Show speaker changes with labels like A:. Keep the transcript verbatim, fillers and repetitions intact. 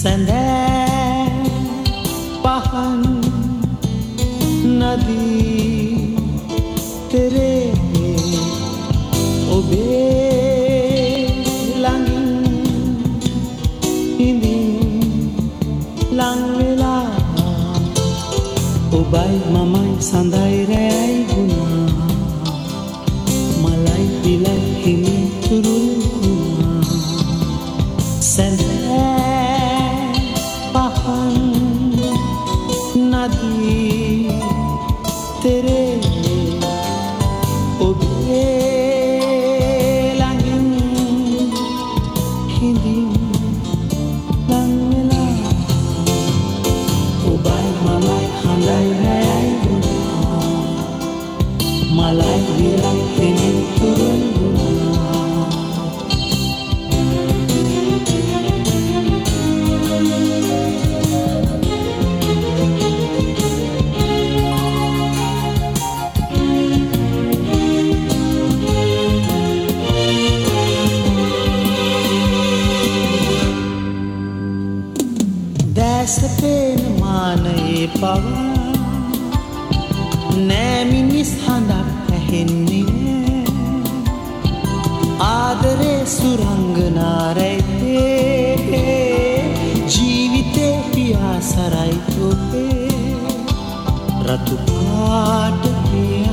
A: සැඳෑ පහන් නදී තෙරේ ඔබේ ළඟින් හිඳින් ලං වෙලා ඔබයි මමයි සඳයි රැයි වුණා මලයි පිලයි හිමි තුරුල් වුණා සැඳෑ පහන් නදී තෙරේ ඔබේ ළඟින් හිඳින් ලං වෙලා ඔබයි මමයි හඳයි රැයි වුණා මලයි විලයි හිමි තුරුල් වුණා දැසපෙන මානයේ පවා නෑ මිනිස් හඬක් ඇහෙන්නේ ආදරේ සුරංගනාරයිතේ ජීවිතේ පියාසරයි තොපේ රතු පාට